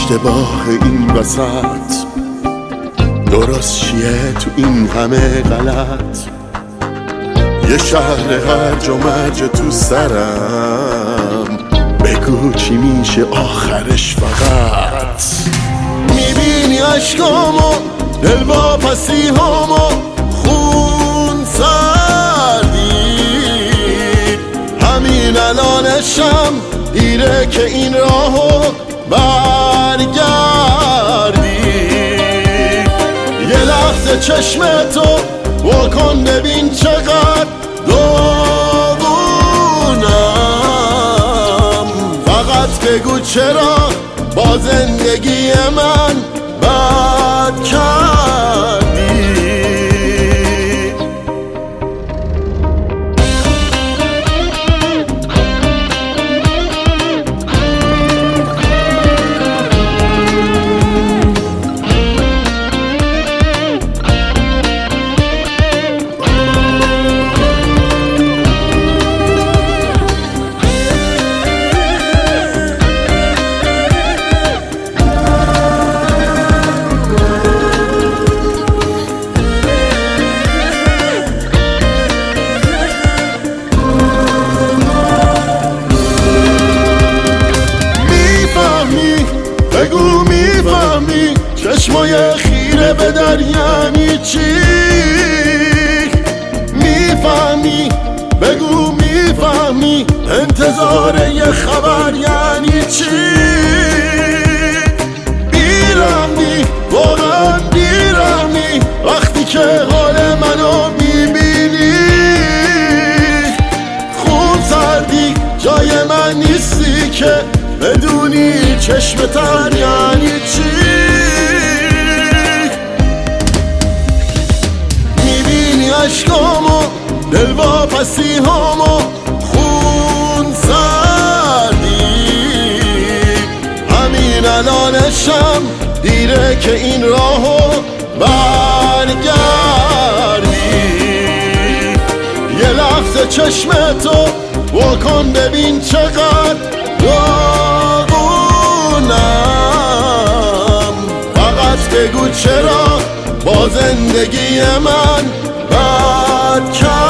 اشتباه این وسط درست چیه تو این همه غلط؟ یه شهر هرج و مرج تو سرم، بگو چی میشه آخرش فقط؟ میبینی عشقامو، دلواپسی هامو، خون سردی، همین الانشم دیره که این راهو برگردی. یه لحظه چشمتو واکن ببین چقدر داغونم، فقط بگو چرا با زندگی من بد کردی. بگو میفهمی چشمای خیره به در یعنی چی؟ میفهمی؟ بگو میفهمی انتظار یه خبر یعنی چی؟ بیرحمی، واقعا بیرحمی وقتی که حال منو میبینی. خون سردی جای من نیستی که بدونی چشم تر یعنی چی؟ میبینی عشقامو، دلواپسی هامو، خون سردی، همین الانشم دیره که این راهو برگردی. یه لحظه چشمتو واکن ببین چقدر داغونم، فقط بگو چرا با زندگی من بد کردی.